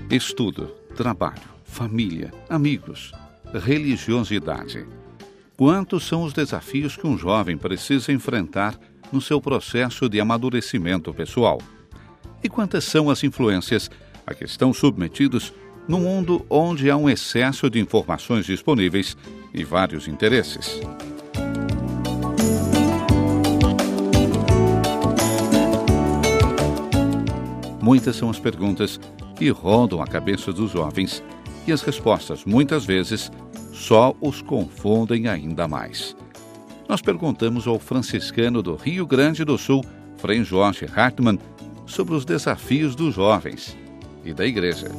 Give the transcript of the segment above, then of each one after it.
Estudo, trabalho, família, amigos, religiosidade. Quantos são os desafios que um jovem precisa enfrentar no seu processo de amadurecimento pessoal? E quantas são as influências a que estão submetidos num mundo onde há um excesso de informações disponíveis e vários interesses? Muitas são as perguntas que rondam a cabeça dos jovens e as respostas, muitas vezes, só os confundem ainda mais. Nós perguntamos ao franciscano do Rio Grande do Sul, Frei Jorge Hartmann, sobre os desafios dos jovens e da igreja.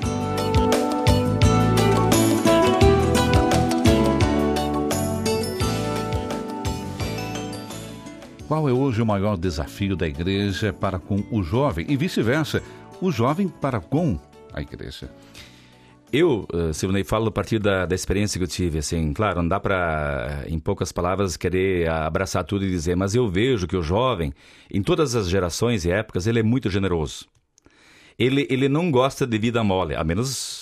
Qual é hoje o maior desafio da igreja para com o jovem e vice-versa, o jovem para com a igreja? Eu, Silvonei, falo a partir da experiência que eu tive, assim, claro, não dá para, em poucas palavras, querer abraçar tudo e dizer, mas eu vejo que o jovem, em todas as gerações e épocas, ele é muito generoso. Ele não gosta de vida mole, a menos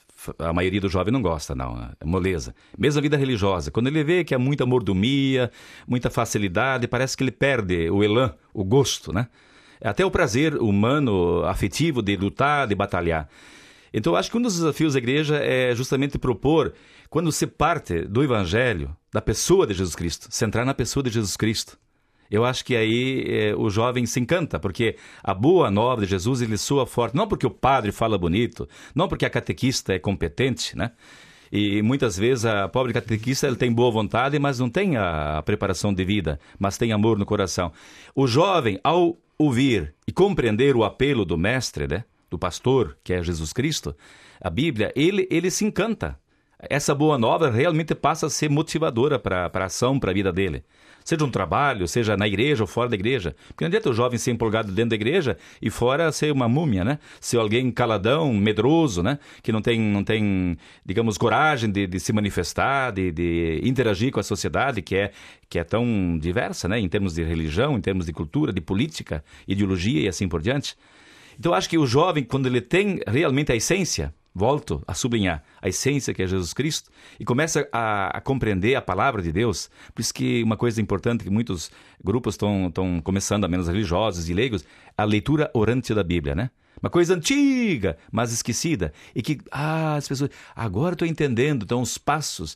a maioria do jovem não gosta, não, é moleza. Mesmo a vida religiosa, quando ele vê que há muita mordomia, muita facilidade, parece que ele perde o elan, o gosto, né? Até o prazer humano, afetivo de lutar, de batalhar. Então, eu acho que um dos desafios da igreja é justamente propor, quando se parte do evangelho, da pessoa de Jesus Cristo, centrar na pessoa de Jesus Cristo. Eu acho que aí o jovem se encanta, porque a boa nova de Jesus, ele soa forte, não porque o padre fala bonito, não porque a catequista é competente, né? E muitas vezes a pobre catequista ele tem boa vontade, mas não tem a preparação de vida, mas tem amor no coração. O jovem, ao ouvir e compreender o apelo do mestre, né? Do pastor, que é Jesus Cristo, a Bíblia, ele se encanta. Essa boa nova realmente passa a ser motivadora para a ação, para a vida dele. Seja um trabalho, seja na igreja ou fora da igreja. Porque não adianta o jovem ser empolgado dentro da igreja e fora ser uma múmia, né? Ser alguém caladão, medroso, né? Que não tem, digamos, coragem de se manifestar, de interagir com a sociedade, que é tão diversa, né? Em termos de religião, em termos de cultura, de política, ideologia e assim por diante. Então, eu acho que o jovem, quando ele tem realmente a essência, volto a sublinhar, a essência que é Jesus Cristo, e começa a compreender a palavra de Deus, por isso que uma coisa importante que muitos grupos estão começando, a menos religiosos e leigos, a leitura orante da Bíblia, né? Uma coisa antiga, mas esquecida, e que, as pessoas, agora estou entendendo, então os passos,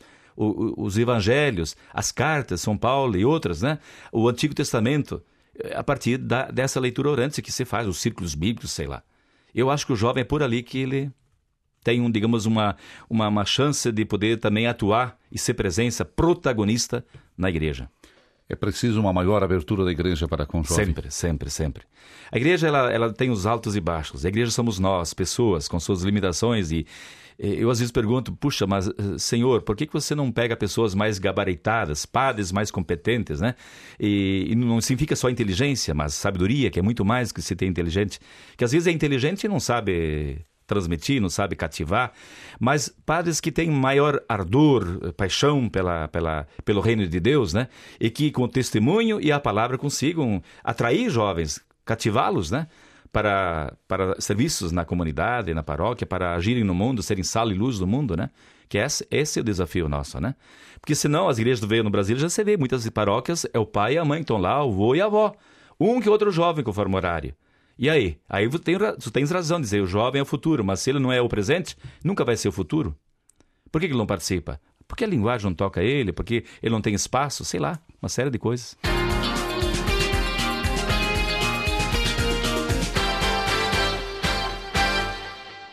os evangelhos, as cartas, São Paulo e outras, né? O Antigo Testamento, a partir dessa leitura orante que se faz, os círculos bíblicos, sei lá. Eu acho que o jovem é por ali que ele tem, digamos, uma chance de poder também atuar e ser presença protagonista na igreja. É preciso uma maior abertura da igreja para com o jovem? Sempre. A igreja, ela tem os altos e baixos. A igreja somos nós, pessoas, com suas limitações. E eu às vezes pergunto, puxa, mas Senhor, por que você não pega pessoas mais gabaritadas, padres mais competentes, né? E não significa só inteligência, mas sabedoria, que é muito mais que se ter inteligente. Que às vezes é inteligente e não sabe transmitir, não sabe cativar, mas padres que têm maior ardor, paixão pelo reino de Deus, né? E que com o testemunho e a palavra consigam atrair jovens, cativá-los, né? Para serviços na comunidade, na paróquia, para agirem no mundo, serem sal e luz do mundo, né? Que esse é o desafio nosso, né? Porque senão as igrejas do veio no Brasil, já se vê, muitas paróquias é o pai e a mãe que estão lá, o vô e a avó. Um que outro jovem conforme o horário. E aí tu tens razão de dizer, o jovem é o futuro, mas se ele não é o presente, nunca vai ser o futuro. Por que ele não participa? Porque a linguagem não toca ele, porque ele não tem espaço, sei lá, uma série de coisas.